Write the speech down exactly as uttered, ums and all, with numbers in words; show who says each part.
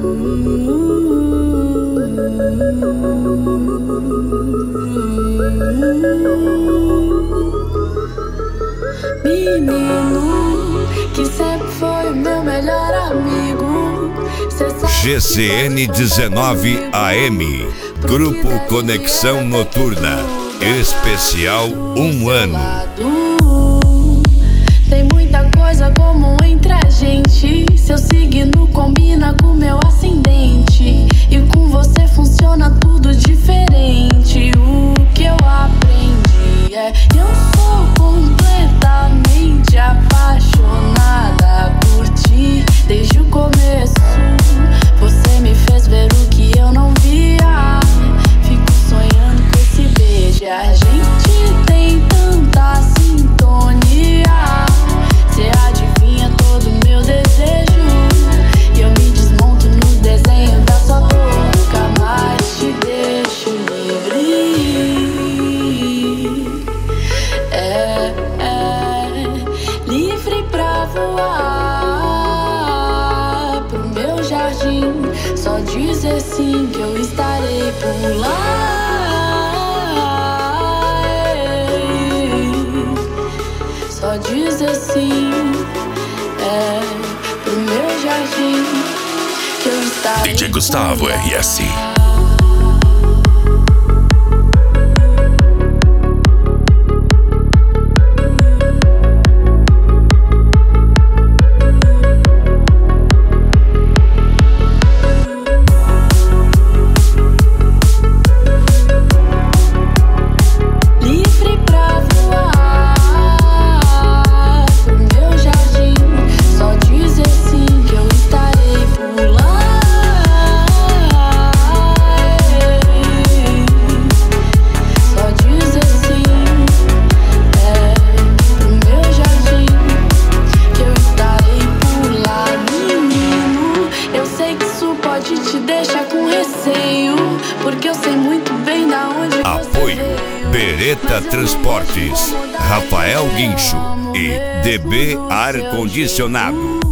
Speaker 1: Menino que sempre foi o meu melhor amigo.
Speaker 2: G C N dezenove A M, Grupo Conexão Noturna, especial um ano.
Speaker 1: Tem muita coisa comum entre a gente. Seu signo combina com meu ascendente, e com você funciona tudo diferente. O que eu aprendi é: eu sou completamente apaixonada por ti. Desde o começo você me fez ver o que eu não via. Fico sonhando com esse beijo. A gente tem tanta sintonia. Cê adivinha todo meu desejo, e eu me desmonto no desenho da sua boca, mas te deixo livre. É, é, livre pra voar pro meu jardim. Só dizer sim que eu estarei por lá. Só dizer sim, é, pro meu jardim que eu estarei.
Speaker 2: D J Gustavo R S.
Speaker 1: Porque eu sei muito bem da onde
Speaker 2: Apoio Beretta Transportes, Rafael Guincho e D B Ar Condicionado.